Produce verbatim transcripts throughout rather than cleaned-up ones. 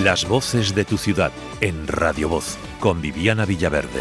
Las voces de tu ciudad en Radio Voz con Viviana Villaverde.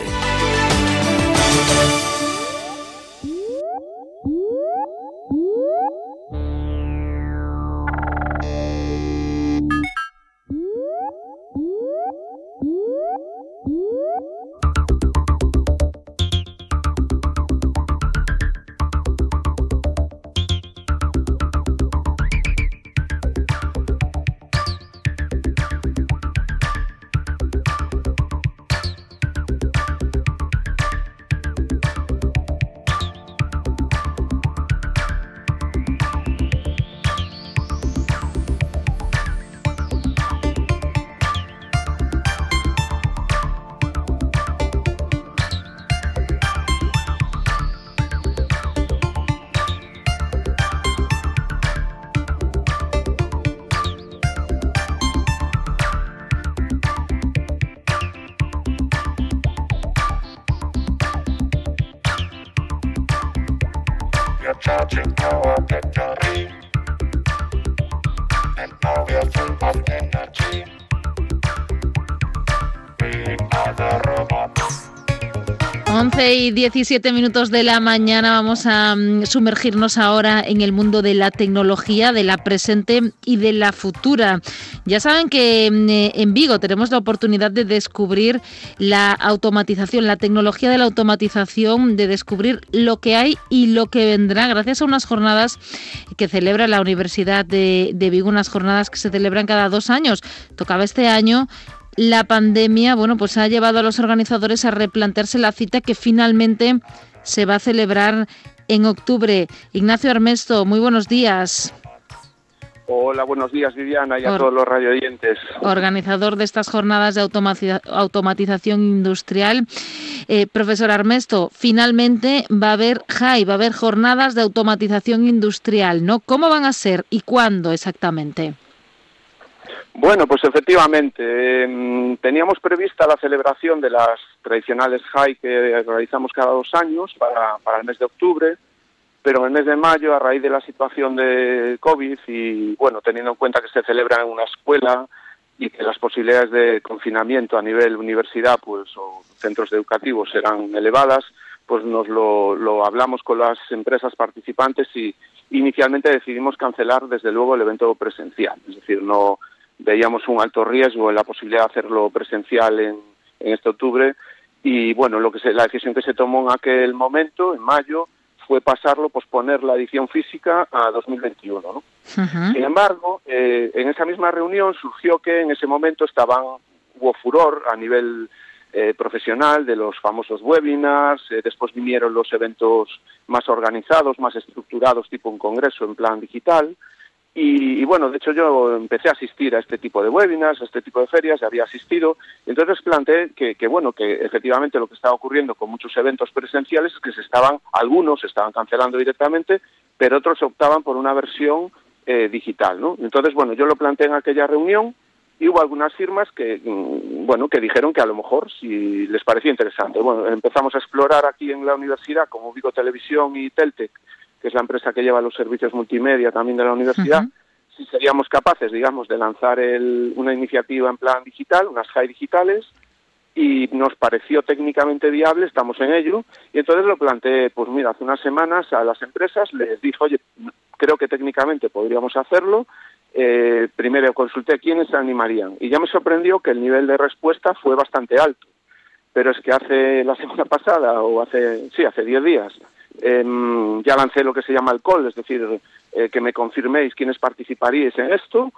once y diecisiete minutos de la mañana. Vamos a um, sumergirnos ahora en el mundo de la tecnología, de la presente y de la futura. Ya saben que eh, en Vigo tenemos la oportunidad de descubrir la automatización, la tecnología de la automatización, de descubrir lo que hay y lo que vendrá gracias a unas jornadas que celebra la Universidad de, de Vigo, unas jornadas que se celebran cada dos años. Tocaba este año. La pandemia, bueno, pues ha llevado a los organizadores a replantearse la cita que finalmente se va a celebrar en octubre. Ignacio Armesto, muy buenos días. Hola, buenos días, Viviana, y a Or- todos los radioyentes. Organizador de estas jornadas de automatiza- automatización industrial. Eh, profesor Armesto, finalmente va a haber J A I, va a haber jornadas de automatización industrial, ¿no? ¿Cómo van a ser y cuándo exactamente? Bueno, pues efectivamente, eh, teníamos prevista la celebración de las tradicionales J A I que realizamos cada dos años para, para el mes de octubre, pero en el mes de mayo, a raíz de la situación de COVID y, bueno, teniendo en cuenta que se celebra en una escuela y que las posibilidades de confinamiento a nivel universidad pues o centros educativos serán elevadas, pues nos lo, lo hablamos con las empresas participantes y inicialmente decidimos cancelar, desde luego, el evento presencial, es decir, no... veíamos un alto riesgo en la posibilidad de hacerlo presencial en, en este octubre y, bueno, lo que se, la decisión que se tomó en aquel momento, en mayo, fue pasarlo, posponer la edición física a dos mil veintiuno, ¿no? Uh-huh. Sin embargo, eh, en esa misma reunión surgió que en ese momento estaban, hubo furor a nivel eh, profesional de los famosos webinars, eh, después vinieron los eventos más organizados, más estructurados, tipo un congreso en plan digital. Y, y bueno, de hecho yo empecé a asistir a este tipo de webinars, a este tipo de ferias, había asistido, y entonces planteé que, que bueno, que efectivamente lo que estaba ocurriendo con muchos eventos presenciales es que se estaban, algunos se estaban cancelando directamente, pero otros optaban por una versión eh, digital, ¿no? Entonces, bueno, yo lo planteé en aquella reunión y hubo algunas firmas que, bueno, que dijeron que a lo mejor si les parecía interesante. Bueno, empezamos a explorar aquí en la universidad, como Vigo Televisión y Teltec, que es la empresa que lleva los servicios multimedia también de la universidad, uh-huh. si seríamos capaces, digamos, de lanzar el, una iniciativa en plan digital, unas J A I digitales, y nos pareció técnicamente viable, estamos en ello, y entonces lo planteé, pues mira, hace unas semanas a las empresas, les dije, oye, creo que técnicamente podríamos hacerlo, eh, primero consulté quiénes se animarían, y ya me sorprendió que el nivel de respuesta fue bastante alto, pero es que hace la semana pasada, o hace, sí, hace diez días, Eh, ya lancé lo que se llama el call, es decir, eh, que me confirméis quiénes participaríais en esto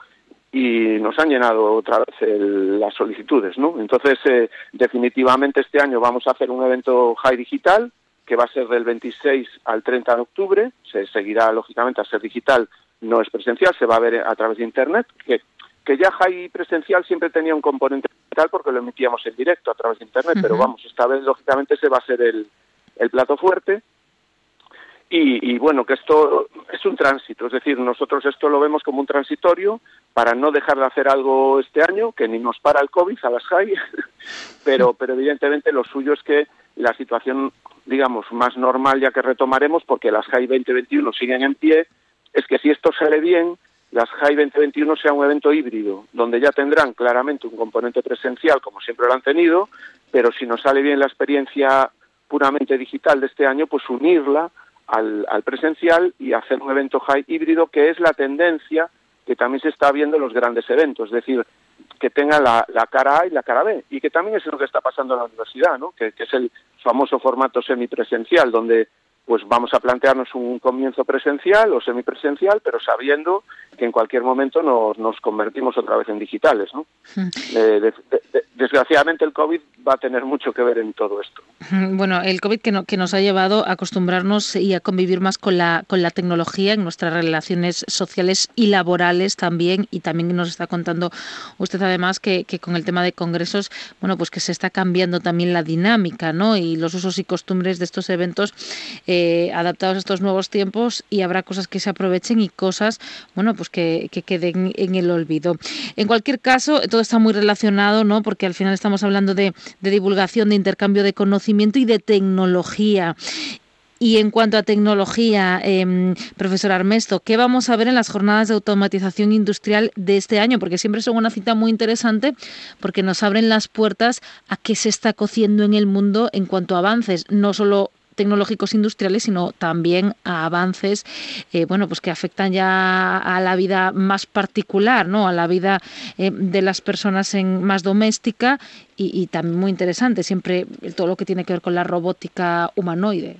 y nos han llenado otra vez el, las solicitudes, ¿no? Entonces, eh, definitivamente este año vamos a hacer un evento J A I digital que va a ser del veintiséis al treinta de octubre, se seguirá lógicamente a ser digital, no es presencial, se va a ver a través de internet, que, que ya J A I presencial siempre tenía un componente digital porque lo emitíamos en directo a través de internet, uh-huh. pero vamos, esta vez lógicamente ese va a ser el, el plato fuerte. Y, y bueno, que esto es un tránsito, es decir, nosotros esto lo vemos como un transitorio para no dejar de hacer algo este año, que ni nos para el COVID a las J A I, pero, pero evidentemente lo suyo es que la situación, digamos, más normal ya que retomaremos, porque las J A I veinte veintiuno siguen en pie, es que si esto sale bien, las H A I veinte veintiuno sea un evento híbrido, donde ya tendrán claramente un componente presencial, como siempre lo han tenido, pero si nos sale bien la experiencia puramente digital de este año, pues unirla al, al presencial y hacer un evento H A I híbrido, que es la tendencia que también se está viendo en los grandes eventos, es decir, que tenga la, la cara A y la cara B, y que también es lo que está pasando en la universidad, ¿no? que, que es el famoso formato semipresencial, donde pues vamos a plantearnos un comienzo presencial o semipresencial, pero sabiendo que en cualquier momento nos, nos convertimos otra vez en digitales, ¿no? Mm. Eh, de, de, de, desgraciadamente el COVID va a tener mucho que ver en todo esto. Bueno, el COVID que, no, que nos ha llevado a acostumbrarnos y a convivir más con la, con la tecnología en nuestras relaciones sociales y laborales también, y también nos está contando usted además que, que con el tema de congresos, bueno, pues que se está cambiando también la dinámica, ¿no? Y los usos y costumbres de estos eventos eh, Eh, adaptados a estos nuevos tiempos, y habrá cosas que se aprovechen y cosas, bueno, pues que, que queden en el olvido. En cualquier caso, todo está muy relacionado, ¿no? Porque al final estamos hablando de, de divulgación, de intercambio de conocimiento y de tecnología. Y en cuanto a tecnología, eh, profesor Armesto, ¿qué vamos a ver en las jornadas de automatización industrial de este año? Porque siempre son una cita muy interesante, porque nos abren las puertas a qué se está cociendo en el mundo en cuanto a avances, no solo tecnológicos industriales, sino también a avances eh, bueno, pues que afectan ya a la vida más particular, ¿no? A la vida eh, de las personas en más doméstica, y, y también muy interesante siempre todo lo que tiene que ver con la robótica humanoide.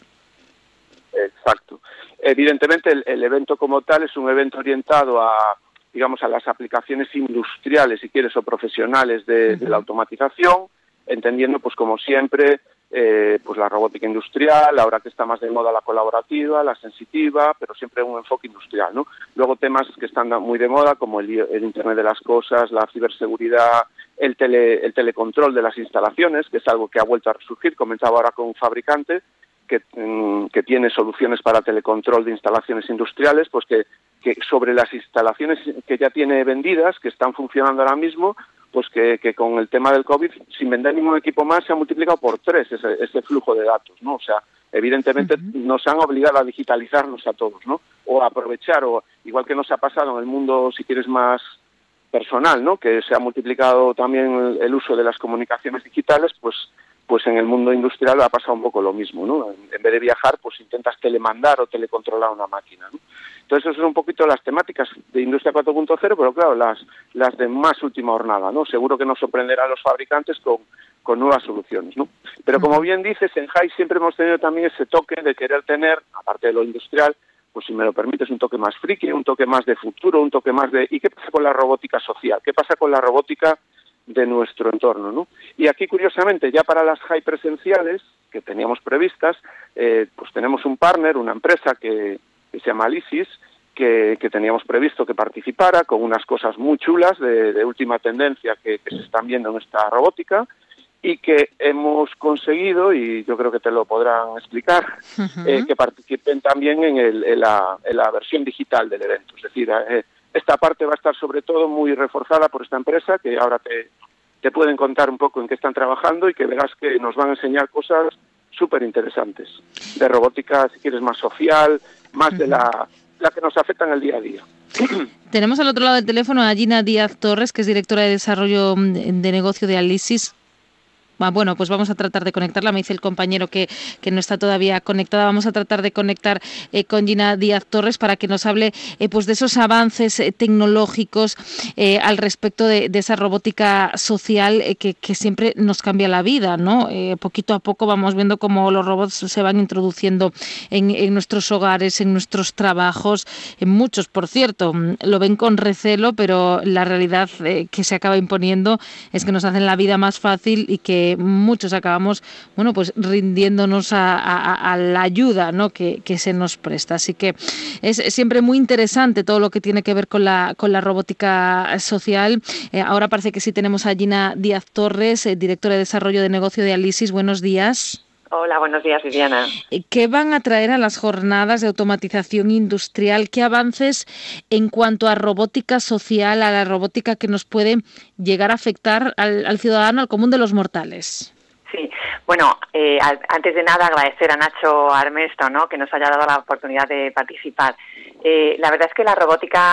Exacto. Evidentemente el, el evento como tal es un evento orientado a, digamos, a las aplicaciones industriales, si quieres, o profesionales de, uh-huh. de la automatización, entendiendo, pues como siempre, Eh, pues la robótica industrial, ahora que está más de moda la colaborativa, la sensitiva, pero siempre un enfoque industrial, ¿no? Luego temas que están muy de moda, como el, el Internet de las cosas, la ciberseguridad, el, tele, el telecontrol de las instalaciones, que es algo que ha vuelto a resurgir. Comenzaba ahora con un fabricante que, que tiene soluciones para telecontrol de instalaciones industriales, pues que, que sobre las instalaciones que ya tiene vendidas, que están funcionando ahora mismo, pues que, que con el tema del COVID, sin vender ningún equipo más, se ha multiplicado por tres ese, ese flujo de datos, ¿no? O sea, evidentemente uh-huh. nos han obligado a digitalizarnos a todos, ¿no? O a aprovechar, o igual que nos ha pasado en el mundo, si quieres, más personal, ¿no? Que se ha multiplicado también el, el uso de las comunicaciones digitales, pues pues en el mundo industrial ha pasado un poco lo mismo, ¿no? En, en vez de viajar, pues intentas telemandar o telecontrolar una máquina, ¿no? Entonces, esas son un poquito las temáticas de Industria cuatro punto cero, pero claro, las las de más última jornada, ¿no? Seguro que nos sorprenderá a los fabricantes con, con nuevas soluciones, ¿no? Pero como bien dices, en H A I siempre hemos tenido también ese toque de querer tener, aparte de lo industrial, pues si me lo permites, un toque más friki, un toque más de futuro, un toque más de... ¿Y qué pasa con la robótica social? ¿Qué pasa con la robótica de nuestro entorno, ¿no? Y aquí, curiosamente, ya para las H A I presenciales, que teníamos previstas, eh, pues tenemos un partner, una empresa que... que se llama Alisys, que, que teníamos previsto que participara con unas cosas muy chulas de, de última tendencia que, que se están viendo en esta robótica, y que hemos conseguido, y yo creo que te lo podrán explicar, uh-huh. eh, que participen también en, el, en, la, en la versión digital del evento. Es decir, eh, esta parte va a estar sobre todo muy reforzada por esta empresa, que ahora te, te pueden contar un poco en qué están trabajando, y que verás que nos van a enseñar cosas súper interesantes, de robótica, si quieres, más social, más uh-huh. de la, la que nos afecta en el día a día. Tenemos al otro lado del teléfono a Gina Díaz Torres, que es directora de Desarrollo de Negocio de Alisys. Bueno, pues vamos a tratar de conectarla. Me dice el compañero que, que no está todavía conectada. Vamos a tratar de conectar eh, con Gina Díaz Torres para que nos hable eh, pues de esos avances eh, tecnológicos eh, al respecto de, de esa robótica social eh, que, que siempre nos cambia la vida, ¿no? Eh, poquito a poco vamos viendo cómo los robots se van introduciendo en, en nuestros hogares, en nuestros trabajos, en muchos, por cierto. Lo ven con recelo, pero la realidad eh, que se acaba imponiendo es que nos hacen la vida más fácil y que muchos acabamos, bueno, pues rindiéndonos a, a, a la ayuda, ¿no? que, que se nos presta. Así que es siempre muy interesante todo lo que tiene que ver con la con la robótica social. Eh, ahora parece que sí tenemos a Gina Díaz Torres, eh, directora de Desarrollo de Negocio de Alisys. Buenos días. Hola, buenos días, Viviana. ¿Qué van a traer a las jornadas de automatización industrial? ¿Qué avances en cuanto a robótica social, a la robótica que nos puede llegar a afectar al, al ciudadano, al común de los mortales? Sí, bueno, eh, antes de nada agradecer a Nacho Armesto, ¿no?, que nos haya dado la oportunidad de participar. Eh, la verdad es que la robótica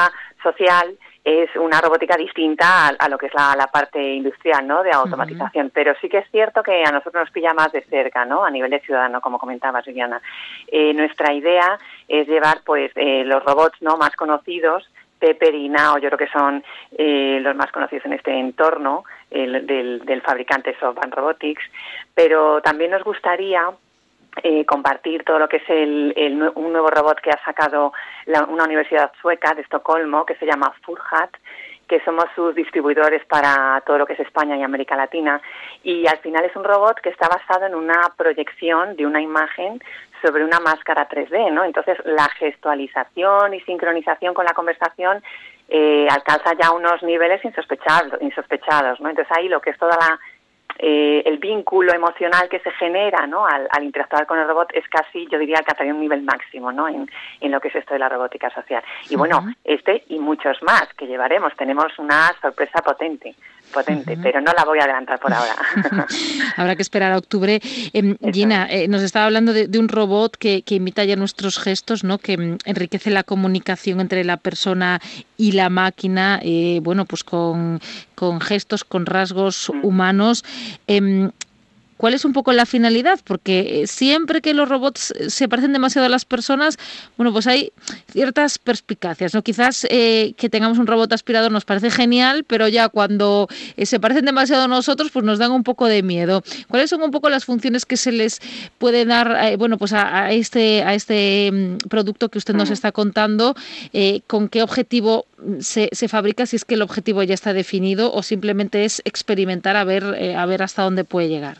social es una robótica distinta a, a lo que es la, la parte industrial, ¿no?, de automatización. Uh-huh. Pero sí que es cierto que a nosotros nos pilla más de cerca, ¿no?, a nivel de ciudadano, como comentabas, Viviana. Eh, nuestra idea es llevar, pues, eh, los robots, ¿no?, más conocidos. Pepper y Nao, yo creo que son eh, los más conocidos en este entorno el, del, del fabricante SoftBank Robotics, pero también nos gustaría Eh, compartir todo lo que es el, el, un nuevo robot que ha sacado la, una universidad sueca de Estocolmo, que se llama Furhat, que somos sus distribuidores para todo lo que es España y América Latina, y al final es un robot que está basado en una proyección de una imagen sobre una máscara tres D, ¿no? Entonces la gestualización y sincronización con la conversación eh, alcanza ya unos niveles insospechados, insospechados, ¿no? Entonces ahí lo que es toda la Eh, el vínculo emocional que se genera, ¿no?, al, al interactuar con el robot es casi, yo diría, alcanzaría un nivel máximo, ¿no?, en, en lo que es esto de la robótica social. Y bueno, uh-huh. este y muchos más que llevaremos. Tenemos una sorpresa potente, potente, uh-huh. pero no la voy a adelantar por ahora. Habrá que esperar a octubre. Eh, Gina, eh, nos estaba hablando de, de un robot que, que imita ya nuestros gestos, ¿no?, que mm, enriquece la comunicación entre la persona y la máquina, eh, bueno, pues con, con gestos, con rasgos uh-huh. humanos. Eh, ¿Cuál es un poco la finalidad? Porque siempre que los robots se parecen demasiado a las personas, bueno, pues hay ciertas perspicacias, ¿no? Quizás eh, que tengamos un robot aspirador nos parece genial, pero ya cuando eh, se parecen demasiado a nosotros, pues nos dan un poco de miedo. ¿Cuáles son un poco las funciones que se les puede dar, eh, bueno, pues a, a este a este um, producto que usted nos está contando? Eh, ¿Con qué objetivo se, se fabrica? Si es que el objetivo ya está definido o simplemente es experimentar a ver eh, a ver hasta dónde puede llegar.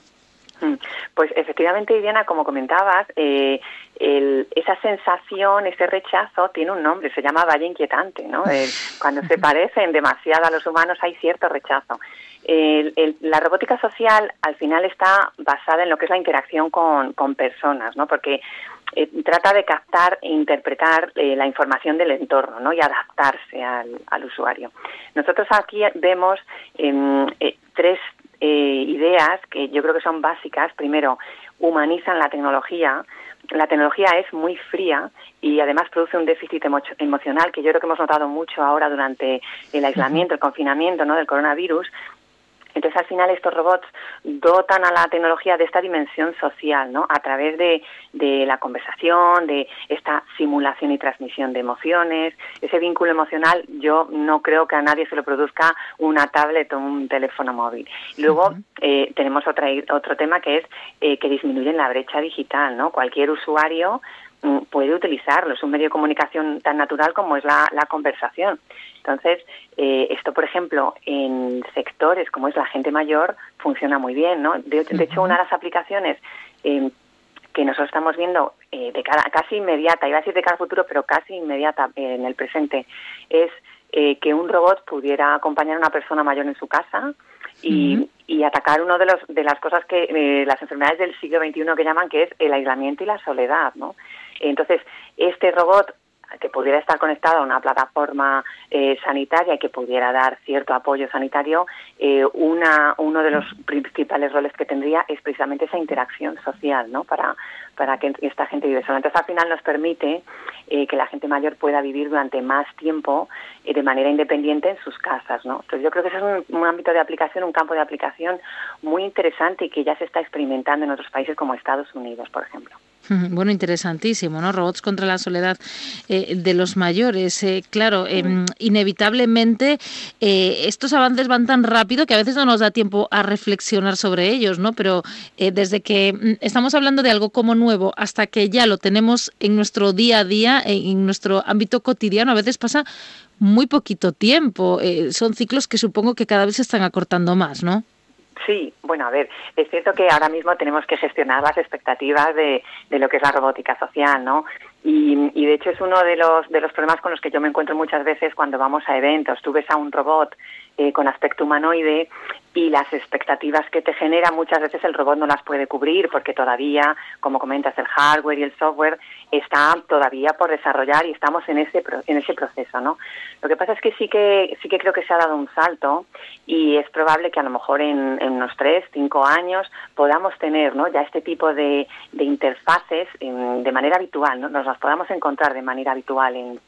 Pues efectivamente, Viviana, como comentabas, eh, el, esa sensación, ese rechazo tiene un nombre, se llama valle inquietante, ¿no? El, cuando se parecen demasiado a los humanos hay cierto rechazo. El, el, la robótica social al final está basada en lo que es la interacción con, con personas, ¿no? Porque eh, trata de captar e interpretar eh, la información del entorno, ¿no?, y adaptarse al, al usuario. Nosotros aquí vemos eh, eh, tres Eh, ideas que yo creo que son básicas. Primero, humanizan la tecnología. La tecnología es muy fría y además produce un déficit emo- emocional que yo creo que hemos notado mucho ahora durante el aislamiento, el confinamiento, ¿no?, del coronavirus. Entonces, al final, estos robots dotan a la tecnología de esta dimensión social, ¿no?, a través de, de la conversación, de esta simulación y transmisión de emociones. Ese vínculo emocional yo no creo que a nadie se lo produzca una tablet o un teléfono móvil. Luego, uh-huh. eh, tenemos otra, otro tema que es eh, que disminuyen la brecha digital, ¿no? Cualquier usuario mm, puede utilizarlo. Es un medio de comunicación tan natural como es la, la conversación. Entonces, eh, esto, por ejemplo, en sectores como es la gente mayor, funciona muy bien, ¿no? De, de hecho, una de las aplicaciones eh, que nosotros estamos viendo eh, de cara, casi inmediata, iba a decir de cara al futuro, pero casi inmediata eh, en el presente, es eh, que un robot pudiera acompañar a una persona mayor en su casa y, uh-huh. y atacar uno de los de las cosas que eh, las enfermedades del siglo veintiuno que llaman, que es el aislamiento y la soledad, ¿no? Entonces, este robot que pudiera estar conectado a una plataforma eh, sanitaria y que pudiera dar cierto apoyo sanitario, eh, una uno de los principales roles que tendría es precisamente esa interacción social, ¿no?, para para que esta gente vive sola. Entonces, al final nos permite eh, que la gente mayor pueda vivir durante más tiempo eh, de manera independiente en sus casas, ¿no? Entonces, yo creo que ese es un, un ámbito de aplicación, un campo de aplicación muy interesante y que ya se está experimentando en otros países como Estados Unidos, por ejemplo. Bueno, interesantísimo, ¿no? Robots contra la soledad eh, de los mayores. Eh, claro, eh, inevitablemente eh, estos avances van tan rápido que a veces no nos da tiempo a reflexionar sobre ellos, ¿no? Pero eh, desde que estamos hablando de algo como nuevo hasta que ya lo tenemos en nuestro día a día, en nuestro ámbito cotidiano, a veces pasa muy poquito tiempo. Eh, son ciclos que supongo que cada vez se están acortando más, ¿no? Sí, bueno, a ver, es cierto que ahora mismo tenemos que gestionar las expectativas de, de lo que es la robótica social, ¿no? Y, y de hecho es uno de los de los problemas con los que yo me encuentro muchas veces cuando vamos a eventos. Tú ves a un robot eh, con aspecto humanoide y las expectativas que te genera muchas veces el robot no las puede cubrir porque todavía, como comentas, el hardware y el software está todavía por desarrollar y estamos en ese en ese proceso, ¿no? Lo que pasa es que sí que sí que creo que se ha dado un salto y es probable que a lo mejor en, en unos tres, cinco años podamos tener, ¿no?, ya este tipo de, de interfaces en, de manera habitual, ¿no? Nos las podamos encontrar de manera habitual en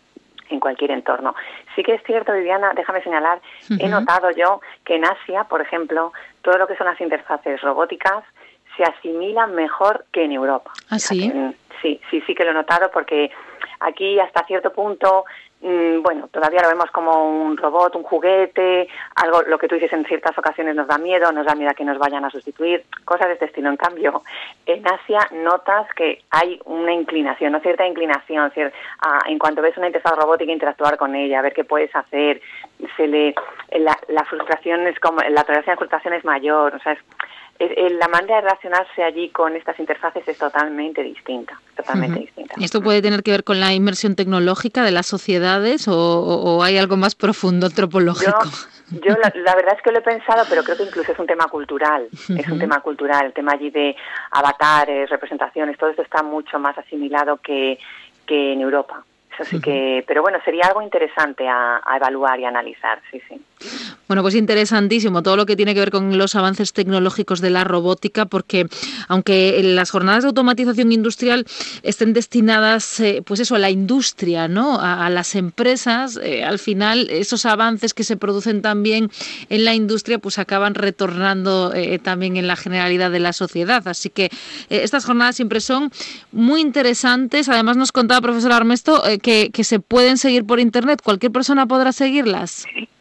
en cualquier entorno. Sí que es cierto, Viviana, déjame señalar, uh-huh. he notado yo que en Asia, por ejemplo, todo lo que son las interfaces robóticas se asimilan mejor que en Europa. ¿Ah, sí? Sí, sí, sí que lo he notado, porque aquí hasta cierto punto, mmm, bueno, todavía lo vemos como un robot, un juguete, algo, lo que tú dices en ciertas ocasiones nos da miedo, nos da miedo a que nos vayan a sustituir, cosas de este estilo. En cambio, en Asia notas que hay una inclinación, no cierta inclinación, cier- a, en cuanto ves una interfaz robótica, interactuar con ella, a ver qué puedes hacer, se le, la, la frustración es como, la tolerancia de frustración es mayor, o sea, es, la manera de relacionarse allí con estas interfaces es totalmente distinta, totalmente uh-huh. distinta. ¿Y esto puede tener que ver con la inmersión tecnológica de las sociedades o, o hay algo más profundo, antropológico? Yo, yo la, la verdad es que lo he pensado, pero creo que incluso es un tema cultural, uh-huh. es un tema cultural, el tema allí de avatares, representaciones, todo esto está mucho más asimilado que, que en Europa. Eso sí que, pero bueno, sería algo interesante a, a evaluar y analizar, sí, sí. Bueno, pues interesantísimo todo lo que tiene que ver con los avances tecnológicos de la robótica, porque aunque las jornadas de automatización industrial estén destinadas, eh, pues eso, a la industria, ¿no? A, a las empresas, eh, al final esos avances que se producen también en la industria, pues acaban retornando eh, también en la generalidad de la sociedad. Así que eh, estas jornadas siempre son muy interesantes. Además, nos contaba, profesor Armesto, eh, que, que se pueden seguir por internet. ¿Cualquier persona podrá seguirlas?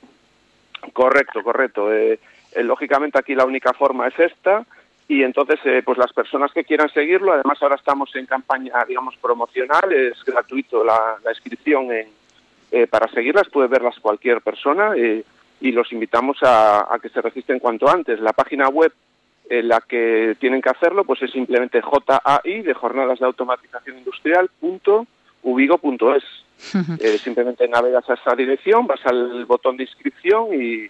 Correcto, correcto. Eh, eh, lógicamente aquí la única forma es esta y entonces eh, pues las personas que quieran seguirlo, además ahora estamos en campaña, digamos, promocional, es gratuito la, la inscripción en, eh, para seguirlas, puede verlas cualquier persona eh, y los invitamos a, a que se registren cuanto antes. La página web en la que tienen que hacerlo pues es simplemente J A I de Jornadas de Automatización Industrial punto ubigo punto es. Eh, simplemente navegas a esa dirección, vas al botón de inscripción y,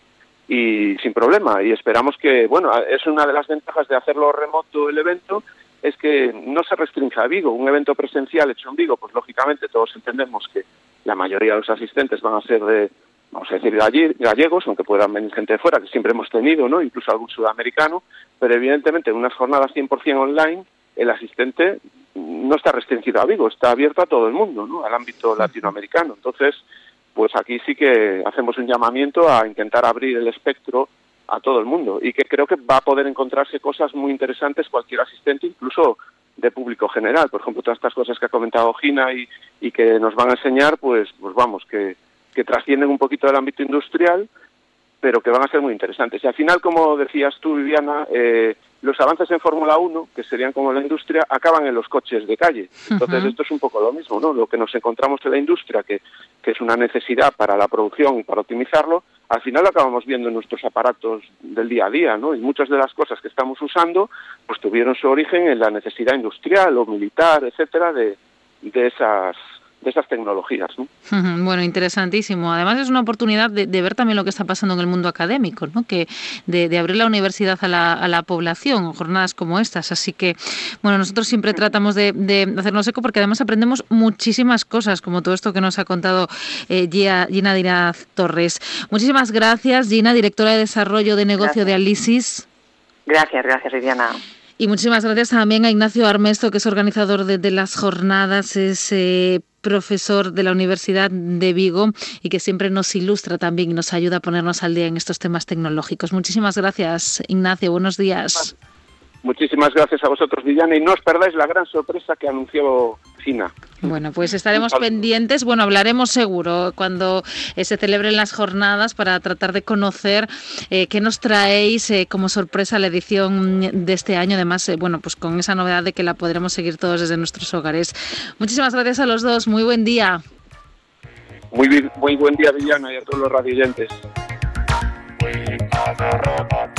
y sin problema. Y esperamos que, bueno, es una de las ventajas de hacerlo remoto el evento, es que no se restringe a Vigo. Un evento presencial hecho en Vigo, pues lógicamente todos entendemos que la mayoría de los asistentes van a ser de, vamos a decir, gallegos, aunque puedan venir gente de fuera, que siempre hemos tenido, ¿no? Incluso algún sudamericano, pero evidentemente en unas jornadas cien por ciento online, el asistente no está restringido a Vigo, está abierto a todo el mundo, ¿no? Al ámbito latinoamericano. Entonces, pues aquí sí que hacemos un llamamiento a intentar abrir el espectro a todo el mundo y que creo que va a poder encontrarse cosas muy interesantes cualquier asistente, incluso de público general. Por ejemplo, todas estas cosas que ha comentado Gina y, y que nos van a enseñar, pues, pues vamos, que, que trascienden un poquito del ámbito industrial, pero que van a ser muy interesantes. Y al final, como decías tú, Viviana, eh, los avances en Fórmula uno, que serían como la industria, acaban en los coches de calle. Entonces, uh-huh. esto es un poco lo mismo, ¿no? Lo que nos encontramos en la industria, que, que es una necesidad para la producción y para optimizarlo, al final lo acabamos viendo en nuestros aparatos del día a día, ¿no? Y muchas de las cosas que estamos usando, pues tuvieron su origen en la necesidad industrial o militar, etcétera, de, de esas... de esas tecnologías, ¿no? Bueno, interesantísimo. Además es una oportunidad de, de ver también lo que está pasando en el mundo académico, ¿no? Que de, de abrir la universidad a la, a la población, jornadas como estas. Así que, bueno, nosotros siempre tratamos de, de hacernos eco porque además aprendemos muchísimas cosas, como todo esto que nos ha contado eh, Gina Díaz Torres. Muchísimas gracias, Gina, directora de Desarrollo de Negocio gracias. de Alisis. Gracias, gracias, Viviana. Y muchísimas gracias también a Ignacio Armesto, que es organizador de, de las jornadas, es eh, profesor de la Universidad de Vigo y que siempre nos ilustra también y nos ayuda a ponernos al día en estos temas tecnológicos. Muchísimas gracias, Ignacio. Buenos días. Muchísimas gracias a vosotros, Viviana, y no os perdáis la gran sorpresa que anunció Gina. Bueno, pues estaremos pendientes. Bueno, hablaremos seguro cuando eh, se celebren las jornadas para tratar de conocer eh, qué nos traéis eh, como sorpresa la edición de este año. Además, eh, bueno, pues con esa novedad de que la podremos seguir todos desde nuestros hogares. Muchísimas gracias a los dos. Muy buen día. Muy, muy buen día, Viviana, y a todos los radioyentes.